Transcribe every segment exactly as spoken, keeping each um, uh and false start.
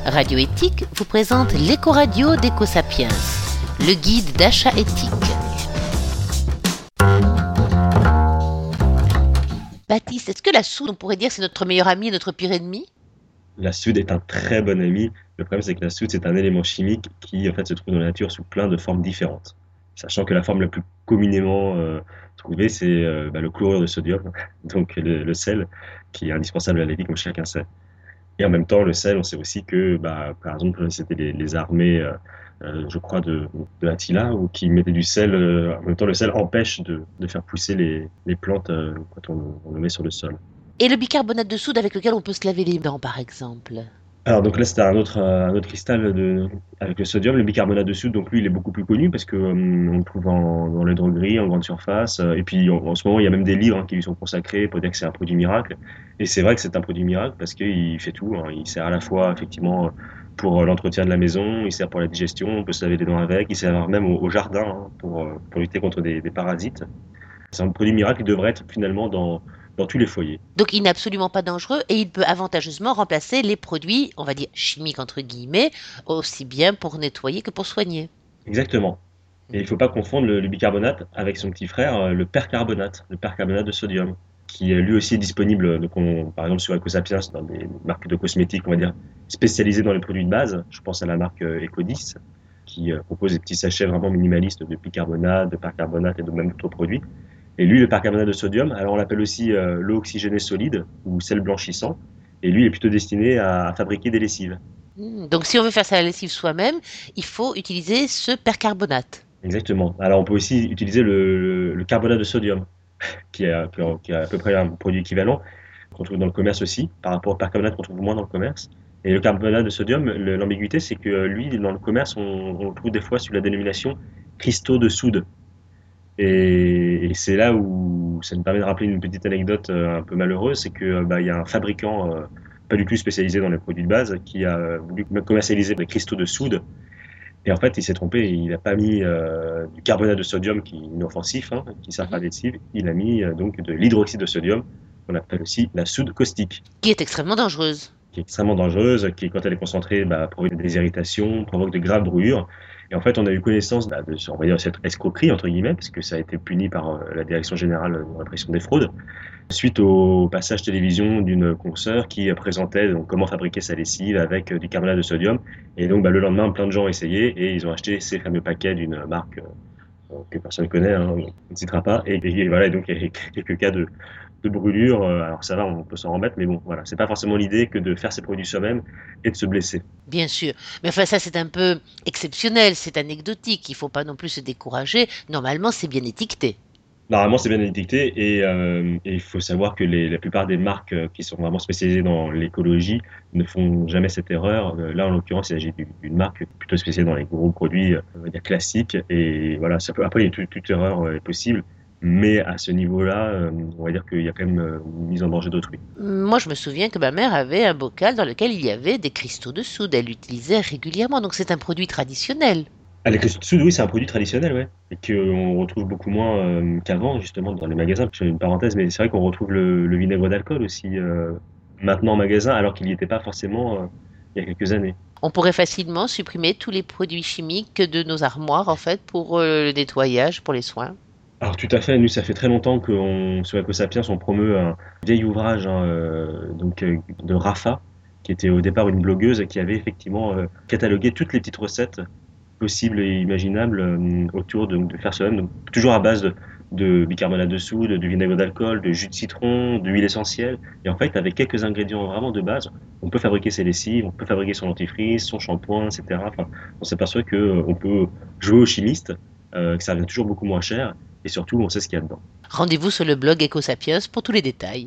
Radio Éthique vous présente l'éco-radio d'Ecosapiens, le guide d'achat éthique. Baptiste, est-ce que la soude, on pourrait dire, c'est notre meilleur ami et notre pire ennemi ? La soude est un très bon ami. Le problème, c'est que la soude, c'est un élément chimique qui, en fait, se trouve dans la nature sous plein de formes différentes. Sachant que la forme la plus communément euh, trouvée, c'est euh, bah, le chlorure de sodium, donc le, le sel, qui est indispensable à la vie, comme chacun sait. Et en même temps, le sel, on sait aussi que, bah, par exemple, c'était les, les armées, euh, euh, je crois, de, de Attila, ou qui mettaient du sel. Euh, en même temps, le sel empêche de, de faire pousser les, les plantes euh, quand on, on le met sur le sol. Et le bicarbonate de soude avec lequel on peut se laver les dents, par exemple ? Alors donc là c'était un autre, euh, un autre cristal de, avec le sodium, le bicarbonate de soude, donc lui il est beaucoup plus connu parce que euh, on le trouve en, dans les drogueries, en grande surface, euh, et puis en, en ce moment il y a même des livres hein, qui lui sont consacrés pour dire que c'est un produit miracle, et c'est vrai que c'est un produit miracle parce qu'il fait tout, hein. Il sert à la fois effectivement pour l'entretien de la maison, il sert pour la digestion, on peut se laver les dents avec, il sert même au, au jardin hein, pour, pour lutter contre des, des parasites. C'est un produit miracle qui devrait être finalement dans dans tous les foyers. Donc il n'est absolument pas dangereux et il peut avantageusement remplacer les produits, on va dire chimiques entre guillemets, aussi bien pour nettoyer que pour soigner. Exactement. Et il ne faut pas confondre le, le bicarbonate avec son petit frère, le percarbonate, le percarbonate de sodium, qui lui aussi est disponible, donc on, par exemple sur Ecosapiens, dans des marques de cosmétiques, on va dire, spécialisées dans les produits de base. Je pense à la marque Ecodis, qui propose des petits sachets vraiment minimalistes de bicarbonate, de percarbonate et de même d'autres produits. Et lui, le percarbonate de sodium, alors on l'appelle aussi euh, l'eau oxygénée solide ou sel blanchissant. Et lui, il est plutôt destiné à, à fabriquer des lessives. Mmh, donc si on veut faire sa lessive soi-même, il faut utiliser ce percarbonate. Exactement. Alors on peut aussi utiliser le, le, le carbonate de sodium, qui est, qui est à peu près un produit équivalent, qu'on trouve dans le commerce aussi, par rapport au percarbonate qu'on trouve moins dans le commerce. Et le carbonate de sodium, le, l'ambiguïté, c'est que lui, dans le commerce, on, on le trouve des fois sous la dénomination cristaux de soude. Et, et c'est là où ça me permet de rappeler une petite anecdote un peu malheureuse, c'est que bah, y a un fabricant euh, pas du tout spécialisé dans les produits de base qui a voulu commercialiser des cristaux de soude. Et en fait, il s'est trompé, il n'a pas mis euh, du carbonate de sodium qui est inoffensif, hein, qui ne sert pas à lessive, il a mis euh, donc de l'hydroxyde de sodium, qu'on appelle aussi la soude caustique. Qui est extrêmement dangereuse. Qui est extrêmement dangereuse, qui quand elle est concentrée bah, provoque des irritations, provoque de graves brûlures. Et en fait, on a eu connaissance bah, de on va dire, cette escroquerie, entre guillemets, parce que ça a été puni par euh, la Direction générale de répression des fraudes, suite au passage télévision d'une consoeur qui présentait donc, comment fabriquer sa lessive avec euh, du carbonate de sodium. Et donc, bah, le lendemain, plein de gens ont essayé et ils ont acheté ces fameux paquets d'une marque euh, que personne ne connaît, hein, on ne citera pas. Et, et, et voilà, et donc il y a quelques cas de, de brûlure. Alors ça va, on peut s'en remettre, mais bon, voilà, c'est pas forcément l'idée que de faire ses produits soi-même et de se blesser. Bien sûr, mais enfin ça c'est un peu exceptionnel, c'est anecdotique, il ne faut pas non plus se décourager. Normalement c'est bien étiqueté. Normalement, c'est bien étiqueté et, euh, et il faut savoir que les, la plupart des marques qui sont vraiment spécialisées dans l'écologie ne font jamais cette erreur. Là, en l'occurrence, il s'agit d'une marque plutôt spécialisée dans les gros produits on va dire classiques. Et voilà, ça peut, après, il y a toute, toute erreur est possible. Mais à ce niveau-là, on va dire qu'il y a quand même une mise en danger d'autrui. Moi, je me souviens que ma mère avait un bocal dans lequel il y avait des cristaux de soude. Elle l'utilisait régulièrement, donc c'est un produit traditionnel. Ah, les cristaux de soude, oui, c'est un produit traditionnel, ouais, et qu'on retrouve beaucoup moins euh, qu'avant, justement, dans les magasins. Je fais une parenthèse, mais c'est vrai qu'on retrouve le, le vinaigre d'alcool aussi euh, maintenant en magasin, alors qu'il n'y était pas forcément euh, il y a quelques années. On pourrait facilement supprimer tous les produits chimiques de nos armoires, en fait, pour euh, le nettoyage, pour les soins. Alors tout à fait, nous ça fait très longtemps qu'on sur Ecosapiens on promeut un vieil ouvrage hein, euh, donc euh, de Rafa, qui était au départ une blogueuse qui avait effectivement euh, catalogué toutes les petites recettes possibles et imaginables euh, autour de, de faire soi-même, donc toujours à base de, de bicarbonate de soude, de vinaigre d'alcool, de jus de citron, d'huile essentielle. Et en fait, avec quelques ingrédients vraiment de base, on peut fabriquer ses lessives, on peut fabriquer son dentifrice, son shampoing, et cetera. Enfin, on s'aperçoit que euh, on peut jouer aux chimistes, euh, que ça revient toujours beaucoup moins cher. Et surtout, on sait ce qu'il y a dedans. Rendez-vous sur le blog Ecosapiens pour tous les détails.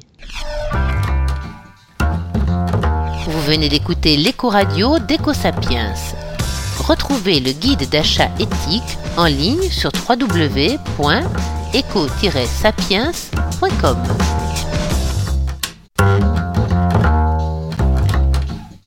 Vous venez d'écouter l'éco-radio d'Ecosapiens. Retrouvez le guide d'achat éthique en ligne sur w w w point eco tiret sapiens point com.